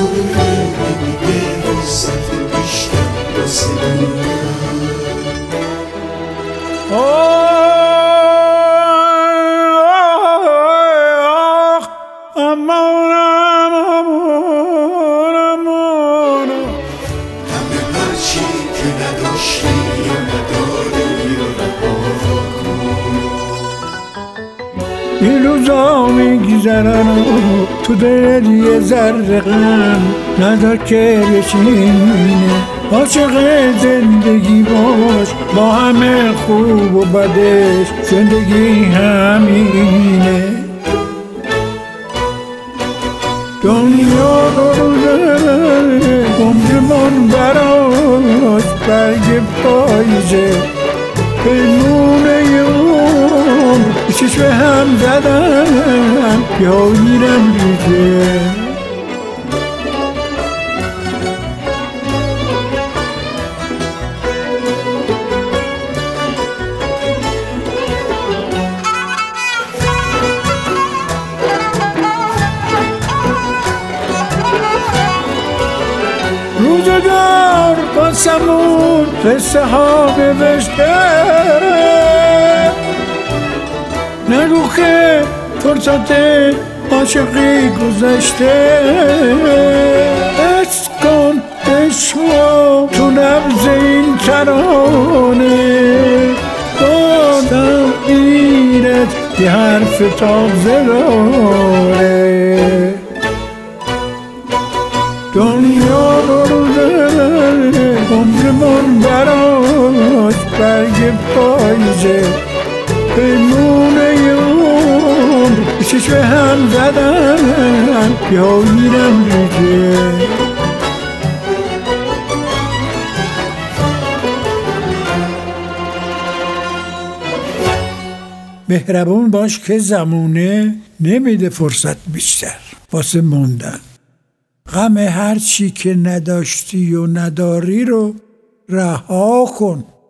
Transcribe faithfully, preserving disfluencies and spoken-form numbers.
نمیده فرصت بیشتر واسه دنیا. آه امان امان امان همه هرچی که نداشتی یا نداری یا رها کن. این روزا میگذرن و تو دلت یه ذره غم ندار که بشینه. عاشق زندگی باش با همه خوب و بدش، زندگی همینه. دنیا روزه عمرمون براش برگ پاییزه، پیمونه یه عمر پیشش به هم زدن یا میرم ریزه. روزگار باسمون قصه ها بوشته، نگو که فرصت عاشقی گذشته. عشق کن عشقا تو نبض این ترانه، بازم ایرت یه حرف تازه داره. دنیا روزه عمرمون براش برگ پاییزه، پیمونه یه عمر پیشش به هم زدن یا میرم ریزه. مهربون باش که زمونه نمیده فرصت بیشتر واسه موندن. غم هر چی که نداشتی و نداری رو رها کن.